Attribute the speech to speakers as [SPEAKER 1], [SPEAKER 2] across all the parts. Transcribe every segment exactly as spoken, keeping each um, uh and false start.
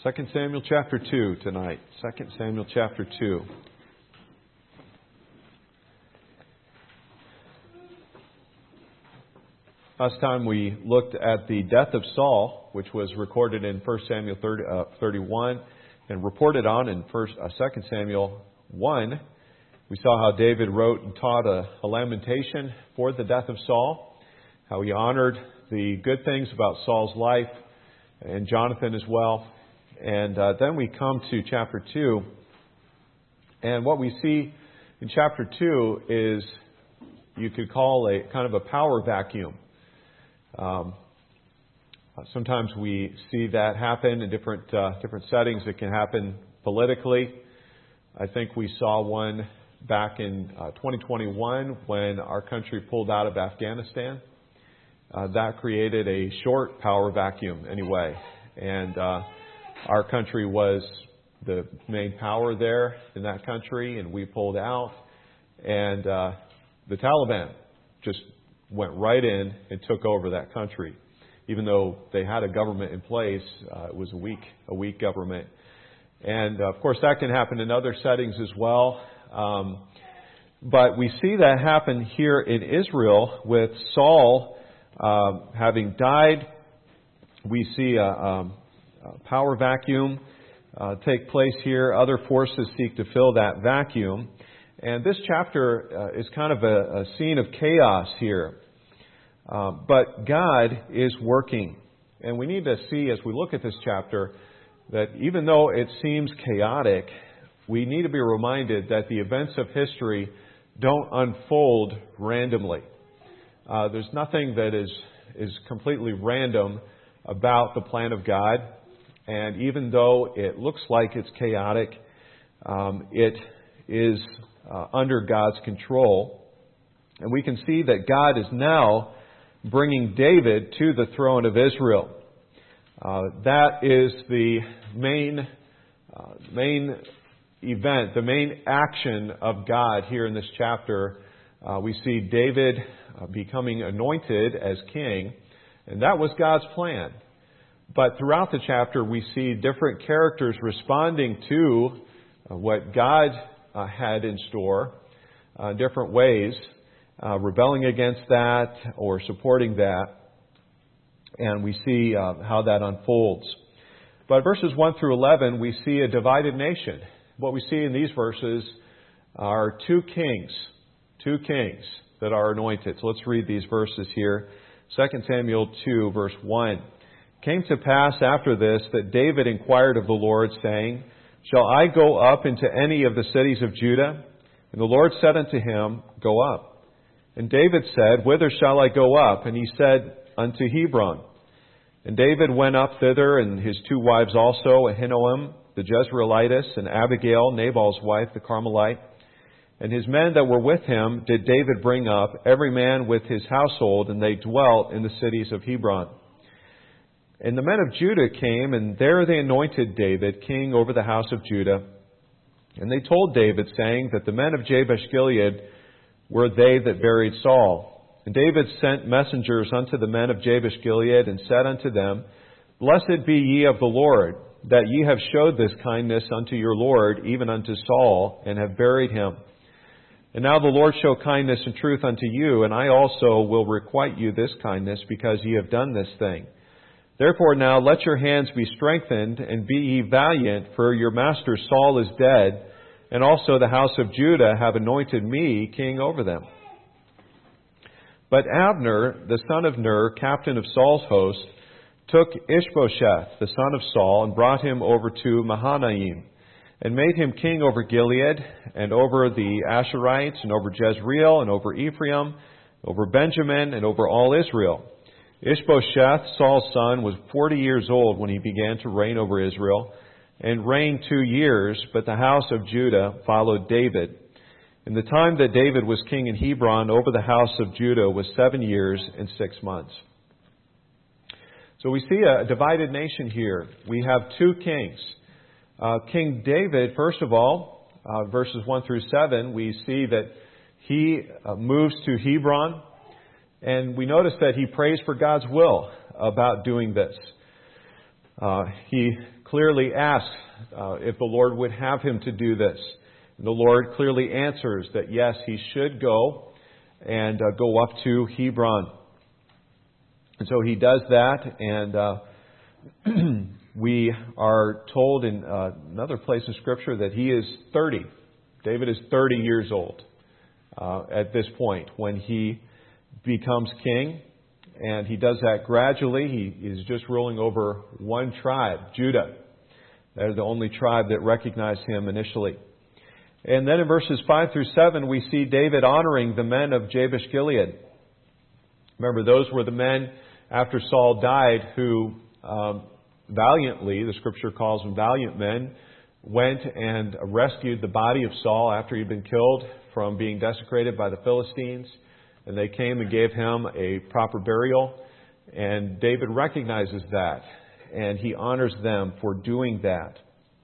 [SPEAKER 1] Second Samuel chapter two tonight. Second Samuel chapter two. Last time we looked at the death of Saul, which was recorded in First Samuel thirty, uh, thirty-one and reported on in First, uh, Second Samuel one. We saw how David wrote and taught a, a lamentation for the death of Saul, how he honored the good things about Saul's life and Jonathan as well. And uh, then we come to chapter two. And what we see in chapter two is, you could call a kind of a power vacuum. Um, sometimes we see that happen in different uh, different settings. It can happen politically. I think we saw one back in uh, twenty twenty-one when our country pulled out of Afghanistan. Uh, that created a short power vacuum anyway. And uh, our country was the main power there in that country, and we pulled out. And uh, the Taliban just went right in and took over that country. Even though they had a government in place, uh, it was a weak, a weak government. And uh, of course, that can happen in other settings as well. Um, but we see that happen here in Israel with Saul uh, having died. We see a, um, a power vacuum uh, take place here. Other forces seek to fill that vacuum. And this chapter uh, is kind of a, a scene of chaos here. Uh, but God is working. And we need to see, as we look at this chapter, that even though it seems chaotic, we need to be reminded that the events of history don't unfold randomly. Uh, there's nothing that is, is completely random about the plan of God. And even though it looks like it's chaotic, um, it is uh, under God's control. And we can see that God is now bringing David to the throne of Israel. Uh, that is the main, uh, main event, the main action of God here in this chapter. Uh, we see David uh, becoming anointed as king, and that was God's plan. But throughout the chapter, we see different characters responding to uh, what God uh, had in store uh, in different ways, uh, rebelling against that or supporting that. And we see uh, how that unfolds. But verses one through eleven, we see a divided nation. What we see in these verses are two kings, two kings that are anointed. So let's read these verses here. Second Samuel two, verse one. It came to pass after this that David inquired of the Lord, saying, Shall I go up into any of the cities of Judah? And the Lord said unto him, Go up. And David said, Whither shall I go up? And he said, Unto Hebron. And David went up thither, and his two wives also, Ahinoam the Jezreelitess, and Abigail, Nabal's wife, the Carmelite. And his men that were with him did David bring up, every man with his household, and they dwelt in the cities of Hebron. And the men of Judah came, and there they anointed David king over the house of Judah. And they told David, saying that the men of Jabesh-Gilead were they that buried Saul. And David sent messengers unto the men of Jabesh-Gilead, and said unto them, Blessed be ye of the Lord, that ye have showed this kindness unto your Lord, even unto Saul, and have buried him. And now the Lord show kindness and truth unto you, and I also will requite you this kindness, because ye have done this thing. Therefore now let your hands be strengthened, and be ye valiant, for your master Saul is dead, and also the house of Judah have anointed me king over them. But Abner, the son of Ner, captain of Saul's host, took Ishbosheth, the son of Saul, and brought him over to Mahanaim, and made him king over Gilead, and over the Asherites, and over Jezreel, and over Ephraim, over Benjamin, and over all Israel. Ishbosheth, Saul's son, was forty years old when he began to reign over Israel, and reigned two years, but the house of Judah followed David. And the time that David was king in Hebron over the house of Judah was seven years and six months. So we see a divided nation here. We have two kings. Uh, King David, first of all, uh, verses one through seven, we see that he uh, moves to Hebron. And we notice that he prays for God's will about doing this. Uh, he clearly asks uh, if the Lord would have him to do this. And the Lord clearly answers that yes, he should go and uh, go up to Hebron. And so he does that, and uh, we are told in uh, another place in Scripture that he is thirty. David is thirty years old uh, at this point when he becomes king. And he does that gradually. He is just ruling over one tribe, Judah. They're the only tribe that recognized him initially. And then in verses five through seven, we see David honoring the men of Jabesh Gilead. Remember, those were the men after Saul died who um, valiantly, the Scripture calls them valiant men, went and rescued the body of Saul after he'd been killed from being desecrated by the Philistines. And they came and gave him a proper burial. And David recognizes that. And he honors them for doing that.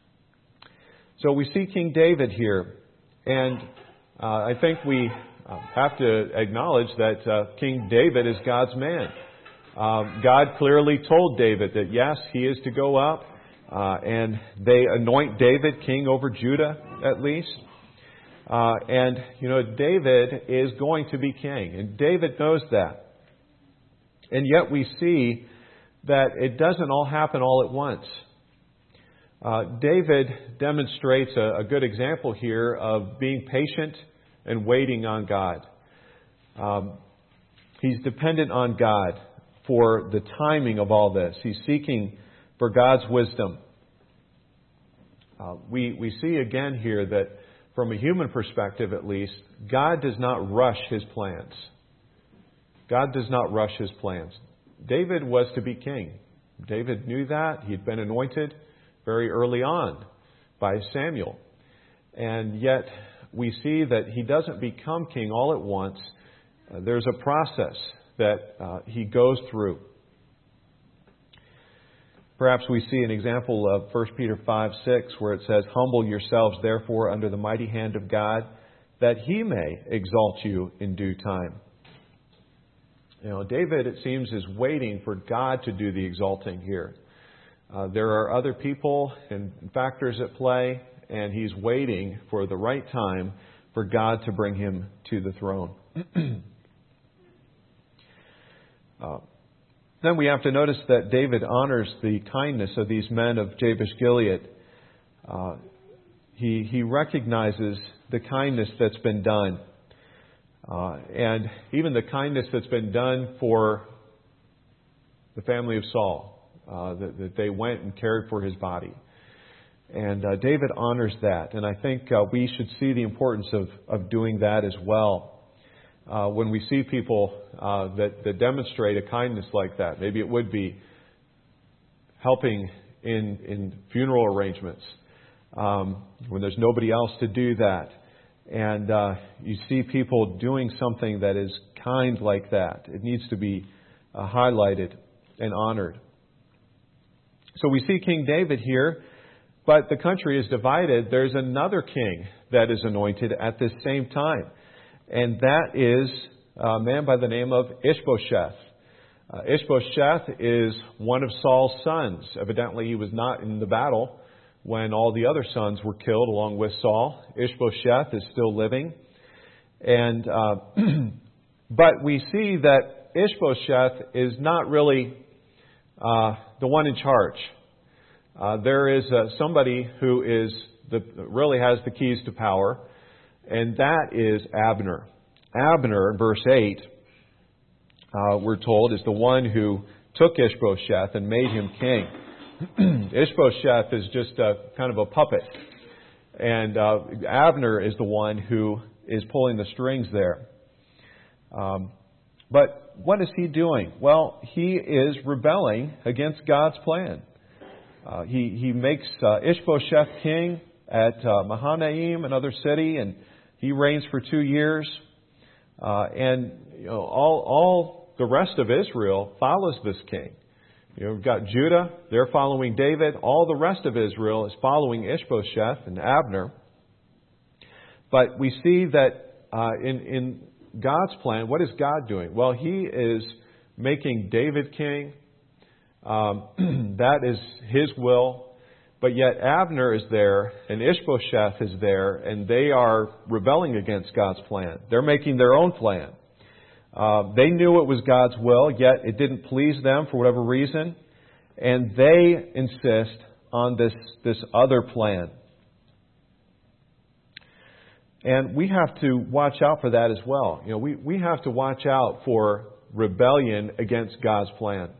[SPEAKER 1] So we see King David here. And uh, I think we uh, have to acknowledge that uh, King David is God's man. Um, God clearly told David that yes, he is to go up. Uh, and they anoint David king over Judah at least. Uh, and, you know, David is going to be king. And David knows that. And yet we see that it doesn't all happen all at once. Uh, David demonstrates a, a good example here of being patient and waiting on God. Um, he's dependent on God for the timing of all this. He's seeking for God's wisdom. Uh, we, we see again here that from a human perspective, at least, God does not rush His plans. God does not rush His plans. David was to be king. David knew that. He'd been anointed very early on by Samuel. And yet, we see that he doesn't become king all at once. Uh, there's a process that uh, he goes through. Perhaps we see an example of First Peter five six where it says, "Humble yourselves therefore under the mighty hand of God, that He may exalt you in due time." You know, David, it seems, is waiting for God to do the exalting here. Uh, there are other people and factors at play, and he's waiting for the right time for God to bring him to the throne. uh, Then we have to notice that David honors the kindness of these men of Jabesh Gilead. Uh, he, he recognizes the kindness that's been done. Uh, and even the kindness that's been done for the family of Saul. Uh, that, that they went and cared for his body. And uh, David honors that. And I think uh, we should see the importance of, of doing that as well. Uh, when we see people uh, that, that demonstrate a kindness like that, maybe it would be helping in, in funeral arrangements um, when there's nobody else to do that. And uh, you see people doing something that is kind like that. It needs to be uh, highlighted and honored. So we see King David here, but the country is divided. There's another king that is anointed at this same time. And that is a man by the name of Ishbosheth. Uh, Ishbosheth is one of Saul's sons. Evidently, he was not in the battle when all the other sons were killed along with Saul. Ishbosheth is still living. And uh, but we see that Ishbosheth is not really uh, the one in charge. Uh, there is uh, somebody who is the, really has the keys to power. And that is Abner. Abner, verse eight, uh, we're told, is the one who took Ishbosheth and made him king. Ishbosheth is just a, kind of a puppet. And uh, Abner is the one who is pulling the strings there. Um, but what is he doing? Well, he is rebelling against God's plan. Uh, he, he makes uh, Ishbosheth king at uh, Mahanaim, another city, and he reigns for two years, uh, and you know, all all the rest of Israel follows this king. You know, we've got Judah; they're following David. All the rest of Israel is following Ishbosheth and Abner. But we see that uh, in in God's plan, what is God doing? Well, He is making David king, Um, that is his will. But yet Abner is there and Ishbosheth is there, and they are rebelling against God's plan. They're making their own plan. Uh, they knew it was God's will, yet it didn't please them for whatever reason. And they insist on this, this other plan. And we have to watch out for that as well. You know, we, we have to watch out for rebellion against God's plan.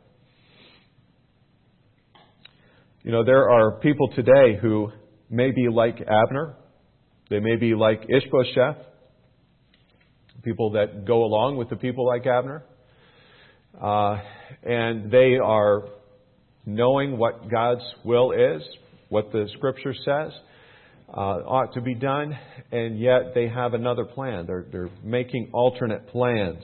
[SPEAKER 1] You know, there are people today who may be like Abner. They may be like Ishbosheth. People that go along with the people like Abner. Uh, and they are knowing what God's will is, what the Scripture says uh, ought to be done, and yet they have another plan. They're, they're making alternate plans.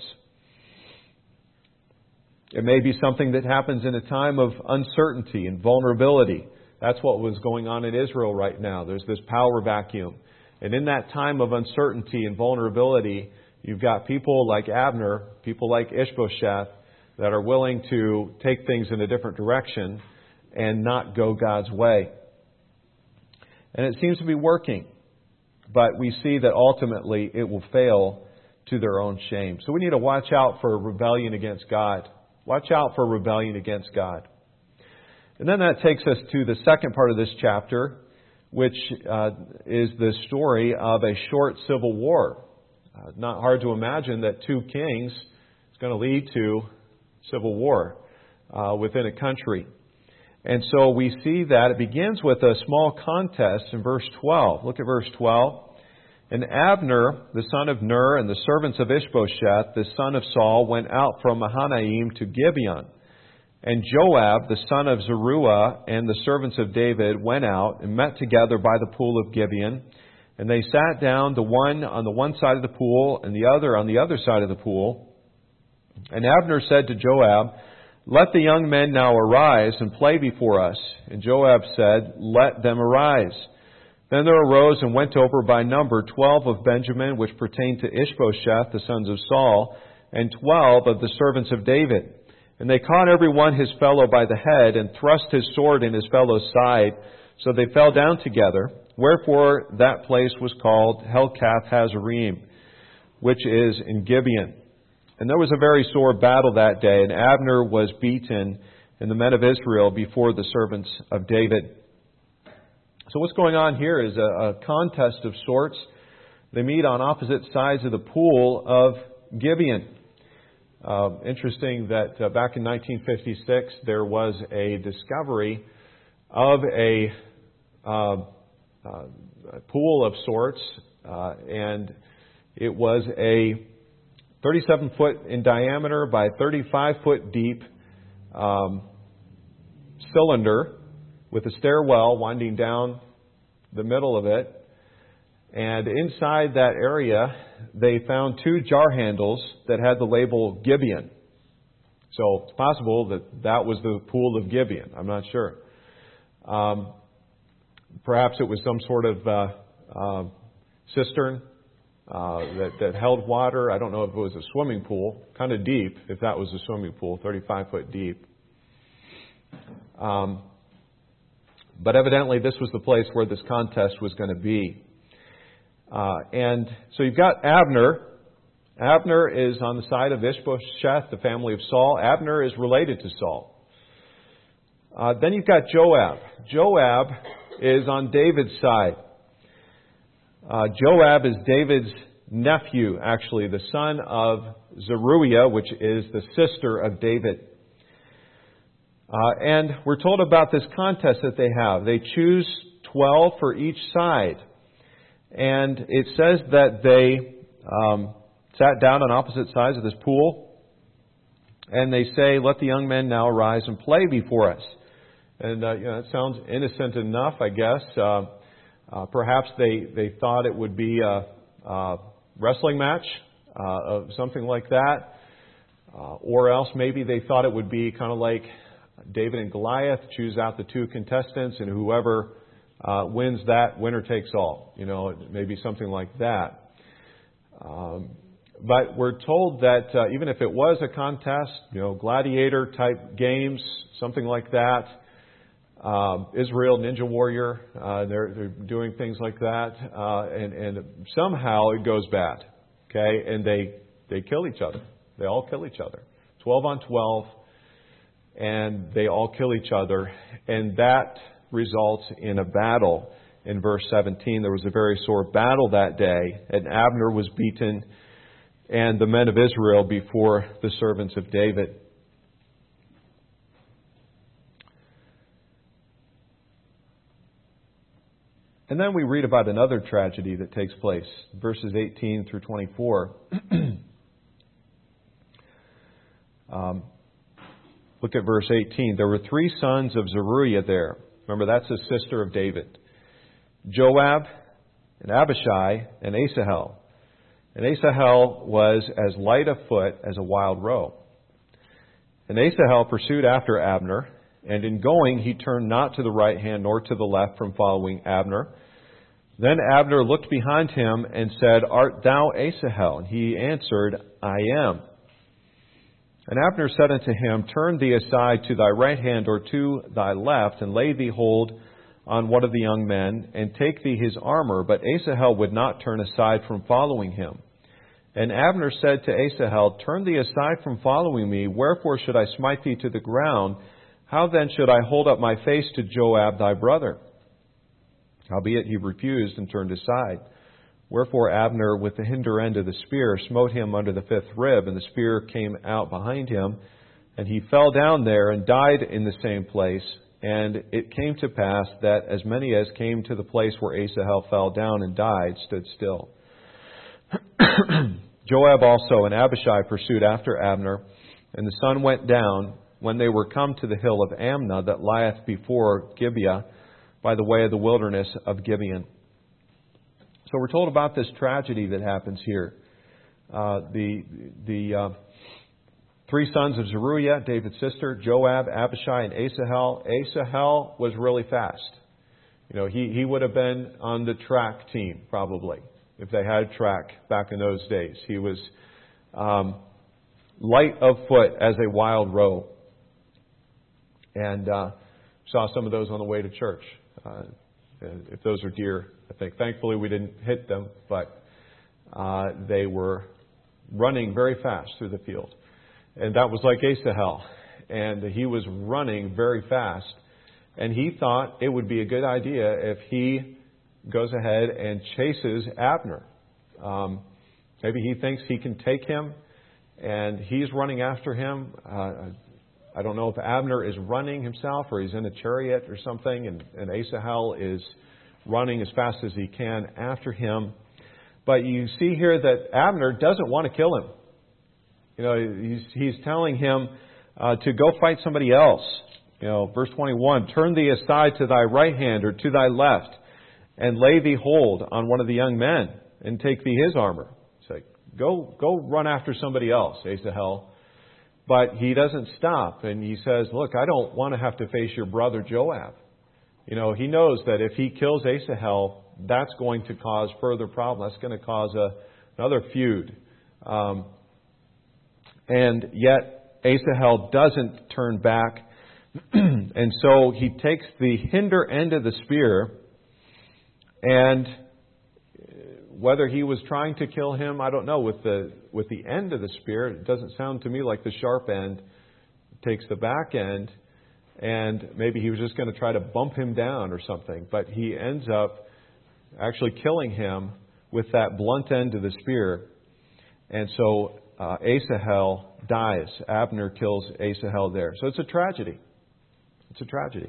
[SPEAKER 1] It may be something that happens in a time of uncertainty and vulnerability. That's what was going on in Israel right now. There's this power vacuum. And in that time of uncertainty and vulnerability, you've got people like Abner, people like Ishbosheth, that are willing to take things in a different direction and not go God's way. And it seems to be working. But we see that ultimately it will fail to their own shame. So we need to watch out for rebellion against God. Watch out for rebellion against God. And then that takes us to the second part of this chapter, which uh, is the story of a short civil war. Uh, not hard to imagine that two kings is going to lead to civil war uh, within a country. And so we see that it begins with a small contest in verse twelve. Look at verse twelve. And Abner, the son of Ner, and the servants of Ishbosheth, the son of Saul, went out from Mahanaim to Gibeon. And Joab, the son of Zeruiah, and the servants of David went out and met together by the pool of Gibeon. And they sat down, the one on the one side of the pool, and the other on the other side of the pool. And Abner said to Joab, "Let the young men now arise and play before us." And Joab said, "Let them arise." Then there arose and went over by number twelve of Benjamin, which pertained to Ishbosheth, the sons of Saul, and twelve of the servants of David. And they caught every one his fellow by the head, and thrust his sword in his fellow's side, so they fell down together. Wherefore that place was called Helkath Hazarim, which is in Gibeon. And there was a very sore battle that day, and Abner was beaten, and the men of Israel before the servants of David. So what's going on here is a, a contest of sorts. They meet on opposite sides of the pool of Gibeon. Uh, interesting that uh, back in nineteen fifty-six there was a discovery of a, uh, uh, a pool of sorts, uh, and it was a thirty-seven foot in diameter by thirty-five foot deep um, cylinder with a stairwell winding down the middle of it. And inside that area, they found two jar handles that had the label Gibeon. So it's possible that that was the pool of Gibeon. I'm not sure. Um, perhaps it was some sort of uh, uh, cistern uh, that, that held water. I don't know if it was a swimming pool, kind of deep, if that was a swimming pool, thirty-five foot deep. Um, but evidently this was the place where this contest was going to be. Uh, and so you've got Abner. Abner is on the side of Ishbosheth, the family of Saul. Abner is related to Saul. Uh, then you've got Joab. Joab is on David's side. Uh, Joab is David's nephew, actually, the son of Zeruiah, which is the sister of David. Uh, and we're told about this contest that they have. They choose twelve for each side. And it says that they um, sat down on opposite sides of this pool. And they say, "Let the young men now arise and play before us." And uh, you know, it sounds innocent enough, I guess. Uh, uh, perhaps they, they thought it would be a, a wrestling match, uh, of something like that. Uh, or else maybe they thought it would be kind of like David and Goliath, choose out the two contestants, and whoever uh, wins that, winner takes all. You know, maybe something like that. Um, But we're told that uh, even if it was a contest, you know, gladiator type games, something like that, um, Israel Ninja Warrior, uh, they're, they're doing things like that, uh, and, and somehow it goes bad, okay, and they they kill each other. They all kill each other, twelve on twelve, and they all kill each other, and that results in a battle. In verse seventeen, there was a very sore battle that day, and Abner was beaten, and the men of Israel before the servants of David. And then we read about another tragedy that takes place, verses eighteen through twenty-four. um, look at verse eighteen. There were three sons of Zeruiah there. Remember, that's the sister of David. Joab, and Abishai, and Asahel. And Asahel was as light of foot as a wild roe. And Asahel pursued after Abner, and in going he turned not to the right hand nor to the left from following Abner. Then Abner looked behind him and said, Art thou Asahel? And he answered, I am. And Abner said unto him, Turn thee aside to thy right hand or to thy left, and lay thee hold on one of the young men, and take thee his armor. But Asahel would not turn aside from following him. And Abner said to Asahel, Turn thee aside from following me, wherefore should I smite thee to the ground? How then should I hold up my face to Joab thy brother? Howbeit he refused and turned aside. Wherefore Abner with the hinder end of the spear smote him under the fifth rib, and the spear came out behind him, and he fell down there and died in the same place. And it came to pass that as many as came to the place where Asahel fell down and died stood still. Joab also and Abishai pursued after Abner, and the sun went down when they were come to the hill of Amnah that lieth before Gibeah by the way of the wilderness of Gibeon. So we're told about this tragedy that happens here. Uh, the the uh, three sons of Zeruiah, David's sister, Joab, Abishai, and Asahel. Asahel was really fast. You know, he, he would have been on the track team, probably, if they had track back in those days. He was um, light of foot as a wild roe. And uh, saw some of those on the way to church. Uh, if those are deer, I think. Thankfully, we didn't hit them, but uh, they were running very fast through the field. And that was like Asahel. And he was running very fast. And he thought it would be a good idea if he goes ahead and chases Abner. Um, maybe he thinks he can take him, and he's running after him. Uh, I don't know if Abner is running himself or he's in a chariot or something, and, and Asahel is running as fast as he can after him. But you see here that Abner doesn't want to kill him. You know, he's, he's telling him uh, to go fight somebody else. You know, verse twenty-one, Turn thee aside to thy right hand or to thy left, and lay thee hold on one of the young men, and take thee his armor. It's like, go, go run after somebody else, Asahel. But he doesn't stop, and he says, look, I don't want to have to face your brother Joab. You know, he knows that if he kills Asahel, that's going to cause further problems. That's going to cause a, another feud. Um, and yet, Asahel doesn't turn back. And so he takes the hinder end of the spear, and whether he was trying to kill him, I don't know. With the with the end of the spear, it doesn't sound to me like the sharp end takes the back end, and maybe he was just going to try to bump him down or something. But he ends up actually killing him with that blunt end of the spear. And so uh, Asahel dies. Abner kills Asahel there. So it's a tragedy. It's a tragedy.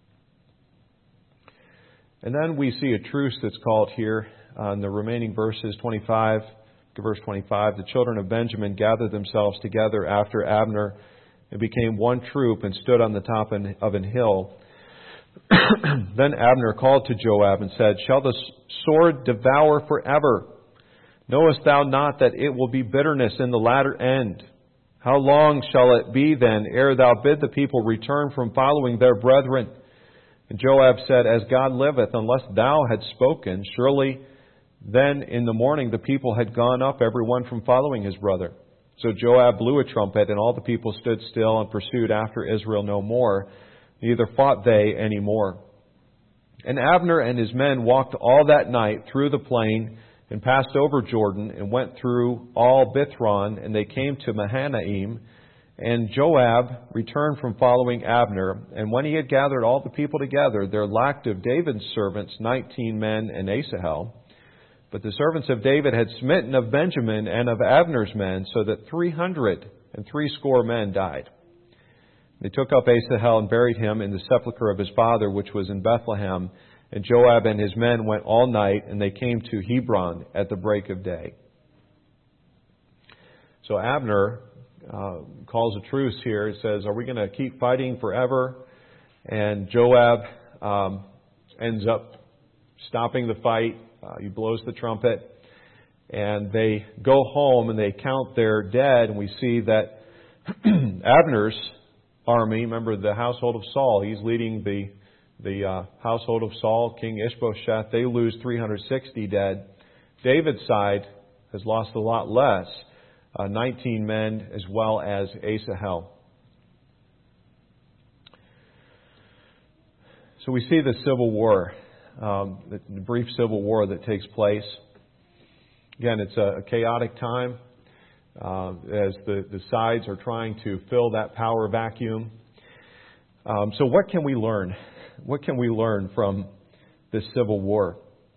[SPEAKER 1] And then we see a truce that's called here uh, in the remaining verses, twenty-five to verse twenty-five. The children of Benjamin gathered themselves together after Abner and became one troop and stood on the top of an hill. Then Abner called to Joab and said, Shall the sword devour forever? Knowest thou not that it will be bitterness in the latter end? How long shall it be then ere thou bid the people return from following their brethren? And Joab said, As God liveth, unless thou hadst spoken, surely Then in the morning the people had gone up, every one from following his brother. So Joab blew a trumpet, and all the people stood still and pursued after Israel no more, neither fought they any more. And Abner and his men walked all that night through the plain, and passed over Jordan, and went through all Bithron, and they came to Mahanaim. And Joab returned from following Abner, and when he had gathered all the people together, there lacked of David's servants nineteen men and Asahel. But the servants of David had smitten of Benjamin and of Abner's men, so that three hundred and threescore men died. They took up Asahel and buried him in the sepulchre of his father, which was in Bethlehem. And Joab and his men went all night, and they came to Hebron at the break of day. So Abner uh, calls a truce here. He says, are we going to keep fighting forever? And Joab um, ends up stopping the fight. Uh, he blows the trumpet. And they go home and they count their dead. And we see that Abner's army, remember the household of Saul, he's leading the the uh, household of Saul, King Ishbosheth, they lose three hundred sixty dead. David's side has lost a lot less, uh, nineteen men as well as Asahel. So we see the civil war, um, the, the brief civil war that takes place. Again, it's a, a chaotic time uh, as the, the sides are trying to fill that power vacuum. Um, so what can we learn? What can we learn from this civil war?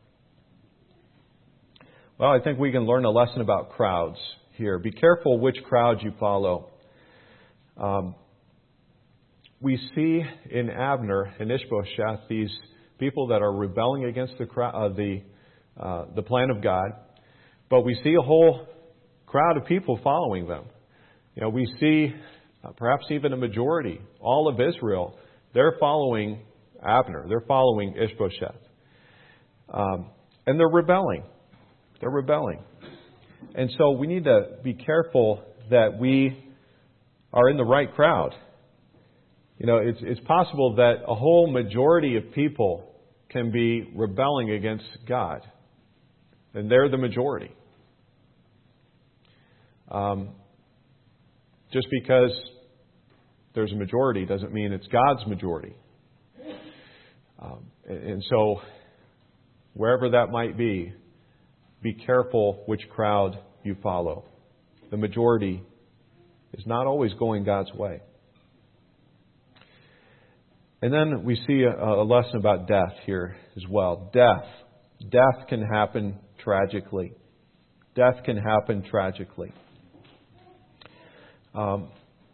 [SPEAKER 1] Well, I think we can learn a lesson about crowds here. Be careful which crowd you follow. Um, we see in Abner and Ishbosheth these people that are rebelling against the uh, the uh, the plan of God, but we see a whole crowd of people following them. You know, we see uh, perhaps even a majority, all of Israel, they're following Abner. They're following Ishbosheth. Um, and they're rebelling. They're rebelling. And so we need to be careful that we are in the right crowd. You know, it's, it's possible that a whole majority of people can be rebelling against God. And they're the majority. Um, just because there's a majority doesn't mean it's God's majority. Um, and so, wherever that might be, be careful which crowd you follow. The majority is not always going God's way. And then we see a, a lesson about death here as well. Death. Death can happen tragically. Death can happen tragically. Um,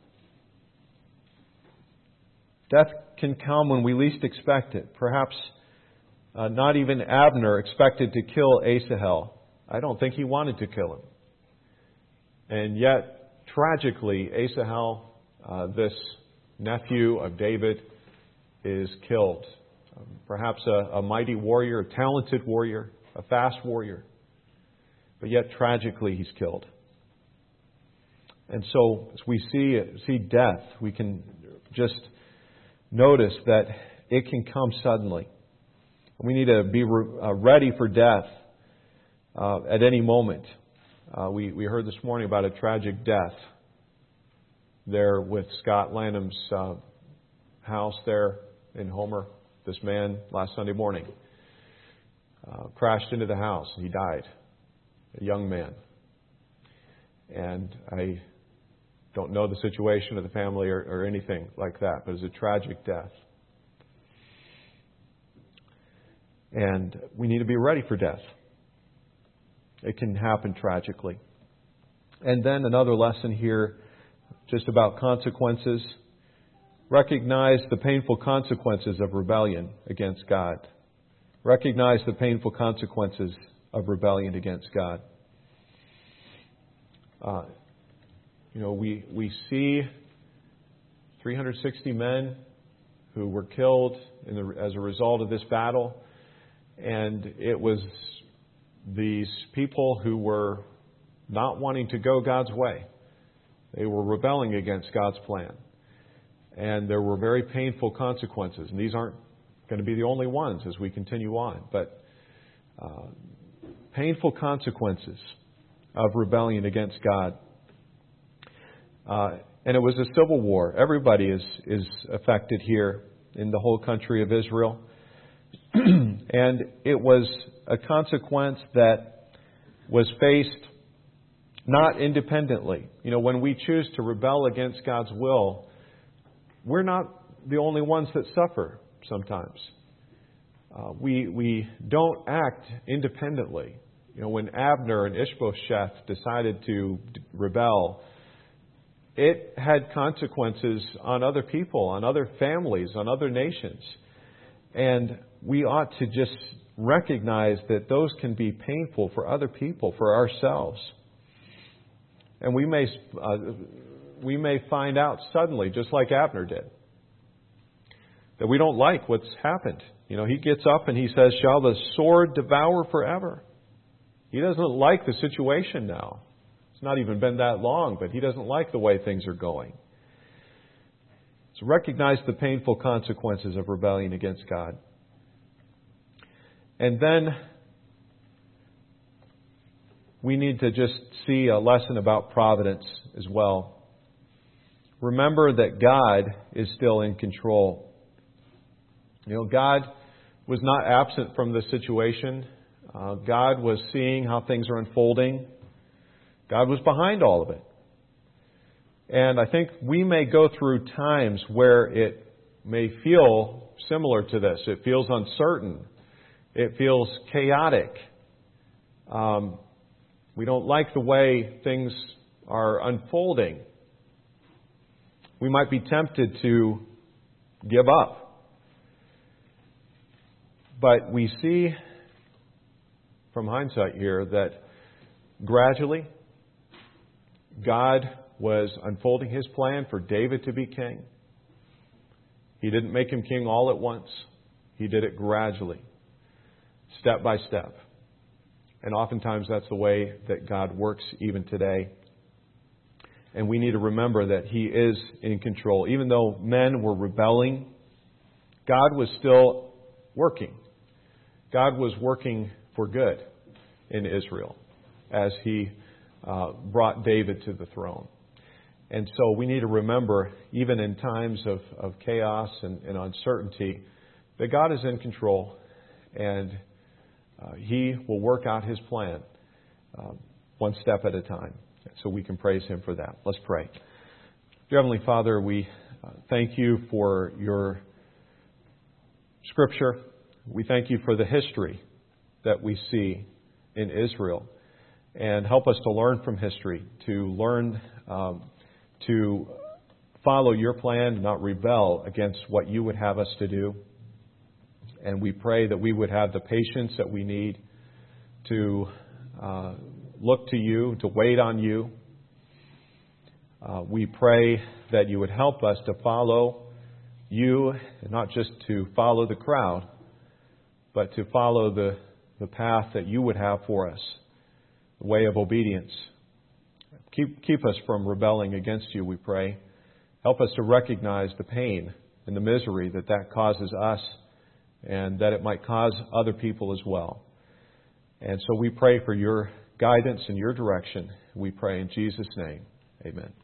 [SPEAKER 1] death can come when we least expect it. Perhaps uh, not even Abner expected to kill Asahel. I don't think he wanted to kill him. And yet, tragically, Asahel, uh, this nephew of David, is killed. Um, perhaps a, a mighty warrior, a talented warrior, a fast warrior. But yet, tragically, he's killed. And so, as we see see death, we can just notice that it can come suddenly. We need to be re- uh, ready for death uh, at any moment. Uh, we, we heard this morning about a tragic death there with Scott Lanham's uh, house there in Homer. This man last Sunday morning uh, crashed into the house and he died. A young man. And I don't know the situation of the family or, or anything like that, but it's a tragic death. And we need to be ready for death. It can happen tragically. And then another lesson here, just about consequences. Recognize the painful consequences of rebellion against God. Recognize the painful consequences of rebellion against God. Uh, you know, we we see three hundred sixty men who were killed in the, as a result of this battle. And it was these people who were not wanting to go God's way. They were rebelling against God's plan. And there were very painful consequences. And these aren't going to be the only ones as we continue on. But uh, painful consequences of rebellion against God. Uh, and it was a civil war. Everybody is, is affected here in the whole country of Israel. And it was a consequence that was faced not independently. You know, when we choose to rebel against God's will, we're not the only ones that suffer sometimes. Uh, we we don't act independently. You know, when Abner and Ishbosheth decided to rebel, it had consequences on other people, on other families, on other nations. And we ought to just recognize that those can be painful for other people, for ourselves. And we may uh, we may find out suddenly, just like Abner did, that we don't like what's happened. You know, he gets up and he says, "Shall the sword devour forever?" He doesn't like the situation now. It's not even been that long, but he doesn't like the way things are going. So recognize the painful consequences of rebellion against God. And then we need to just see a lesson about providence as well. Remember that God is still in control. You know, God was not absent from the situation. Uh, God was seeing how things are unfolding. God was behind all of it. And I think we may go through times where it may feel similar to this. It feels uncertain. It feels chaotic. Um, we don't like the way things are unfolding. We might be tempted to give up. But we see from hindsight here that gradually God was unfolding His plan for David to be king. He didn't make him king all at once. He did it gradually, step by step. And oftentimes that's the way that God works even today. And we need to remember that He is in control. Even though men were rebelling, God was still working. God was working for good in Israel as He uh, brought David to the throne. And so we need to remember, even in times of, of chaos and, and uncertainty, that God is in control and uh, He will work out His plan uh, one step at a time. So we can praise Him for that. Let's pray. Dear Heavenly Father, we uh, thank You for Your Scripture. We thank You for the history that we see in Israel. And help us to learn from history, to learn um, to follow Your plan, not rebel against what You would have us to do. And we pray that we would have the patience that we need to uh, look to You, to wait on You. Uh, we pray that You would help us to follow You, and not just to follow the crowd, but to follow the, the path that You would have for us, the way of obedience. Keep, keep us from rebelling against You, we pray. Help us to recognize the pain and the misery that that causes us, and that it might cause other people as well. And so we pray for Your guidance and Your direction. We pray in Jesus' name. Amen.